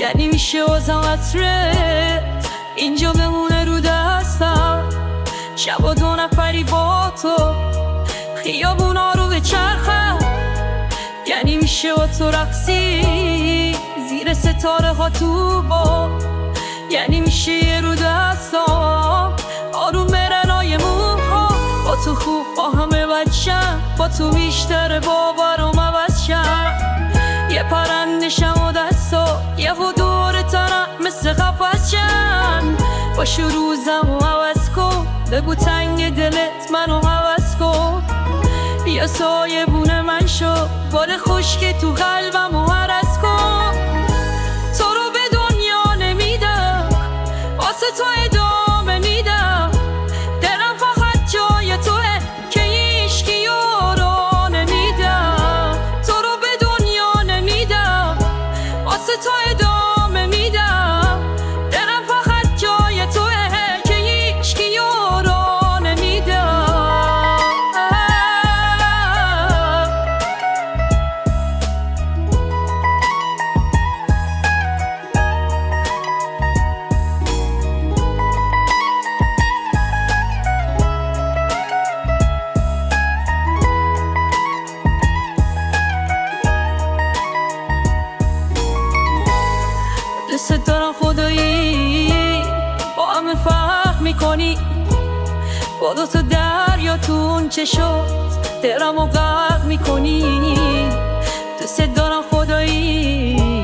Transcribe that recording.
یعنی میشه واسم عطرت اینجا بمونه رو دستم، شب و 2 نفری با تو خیابونا رو به چرخم، یعنی میشه با تو رقصی زیر ستاره ها تو با، یعنی میشه یه رو دستام آروم برنای موها، با تو خوب با همه بچم، با تو بیشتر باورم عوض شم، یه پرنده شم و دستا یه دور تنم مثل قفس شم، باشو روزم و عوض کن، بگو تنگ دلت منو عوض کن، بیا سایه بونه من شو، باد خشک تو قلبم و عرض کن، تو رو به دنیا نمیدم واسه تو ادامه میدم، دلم فقط جای توه که هیچکی رو نمیدم، تو رو به دنیا نمیدم واسه تو ادامه میدم، دلم فقط جای توه که هیچکی رو نمیدم. دوست دارم خدایی با همه فرق میکنی، با 2 تا دریاتون چه شد درمو غرق میکنی، دوست دارم خدایی